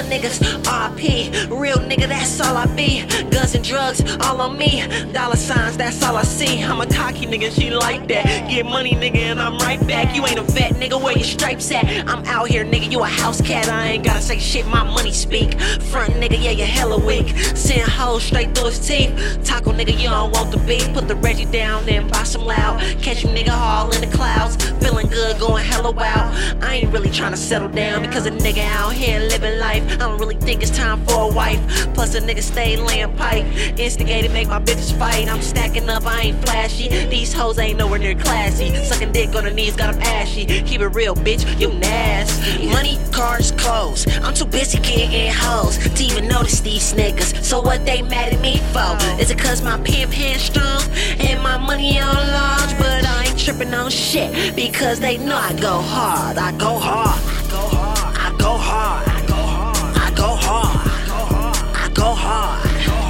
niggas, RP. Real nigga, that's all I be. Guns and drugs, all on me. Dollar signs, that's all I see. I'm a cocky nigga, she like that. Get money, nigga, and I'm right back. You ain't a vet, nigga, where your stripes at? I'm out here, nigga, you a house cat. I ain't gotta say shit, my money speak. Front nigga, yeah, you hella weak. Send hoes straight through his teeth. Taco nigga, you don't want the beef. Put the Reggie down, then buy some loud. Catch you nigga all in the clouds. Feeling good, going hella wild. I ain't really tryna settle down because a nigga out here living life. I don't really think it's time for a wife. Plus a nigga stay laying pipe. Instigated, make my bitches fight. I'm stacking up, I ain't flashy. These hoes ain't nowhere near classy. Sucking dick on her knees, got them ashy. Keep it real, bitch, you nasty. Money, cars, clothes. I'm too busy getting hoes to even notice these niggas. So what they mad at me for? Is it cause my pimp hand strong and my money on large? But I ain't tripping on shit because they know I go hard. I go hard. I go hard. I go hard. I go hard. I go hard. I go hard.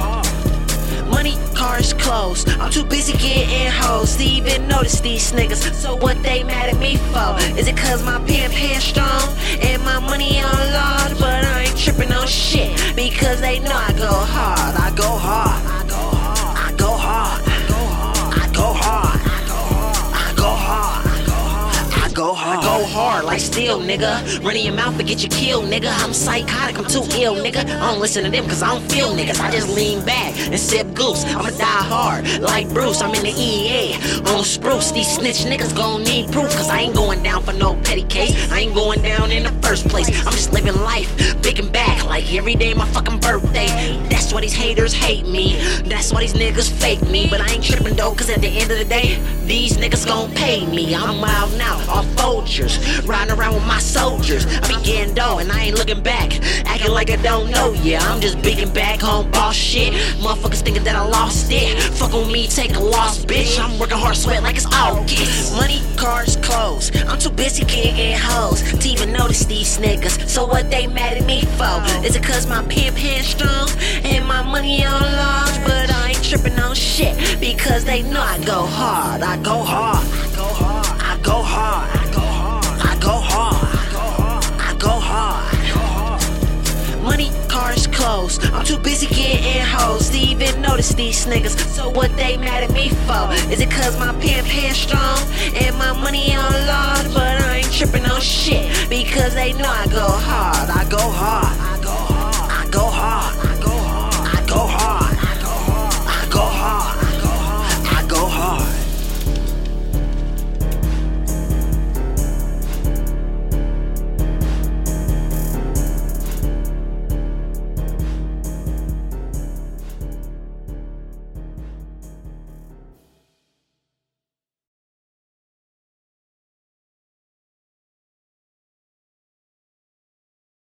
Money, cars, clothes. I'm too busy getting hoes to even notice these niggas. So what they mad at me for? Is it cause my pimp hand strong and my money on large? But I ain't tripping on shit because they know I go hard. I go hard. I go hard. I go hard. I go hard. I go hard. I go hard. I go hard like steel, nigga. Running your mouth to get you killed, nigga. I'm psychotic, I'm too ill, nigga. I don't listen to them cause I don't feel niggas. I just lean back and sip goose. I'ma die hard like Bruce. I'm in the EA on spruce. These snitch niggas gon' need proof cause I ain't going down for no petty case. I ain't going down in the first place. I'm just living life, big and back like every day my fucking birthday. That's why these haters hate me. That's why these niggas fake me. But I ain't tripping though cause at the end of the day, these niggas gon' pay me. I'm wild now off Folgers, riding around with my soldiers. I be getting dough and I ain't looking back, acting like I don't know. Yeah, I'm just big and back on boss shit. Motherfuckers thinking that I lost it. Fuck on me, take a loss, bitch. I'm working hard, sweat like it's August. Money, cars, clothes. I'm too busy getting hoes to even notice these niggas. So what they mad at me for? Is it cause my pimp hand strong and my money on large? But I ain't tripping on shit because they know I go hard. I go hard. I go hard. I go hard. I go hard. I go hard. I go hard. Money, cars, clothes. I'm too busy getting hoes to even notice these niggas. So what they mad at me for? Is it cause my pimp hand strong and my money on large? But I ain't tripping on shit because they know I go hard. I go hard.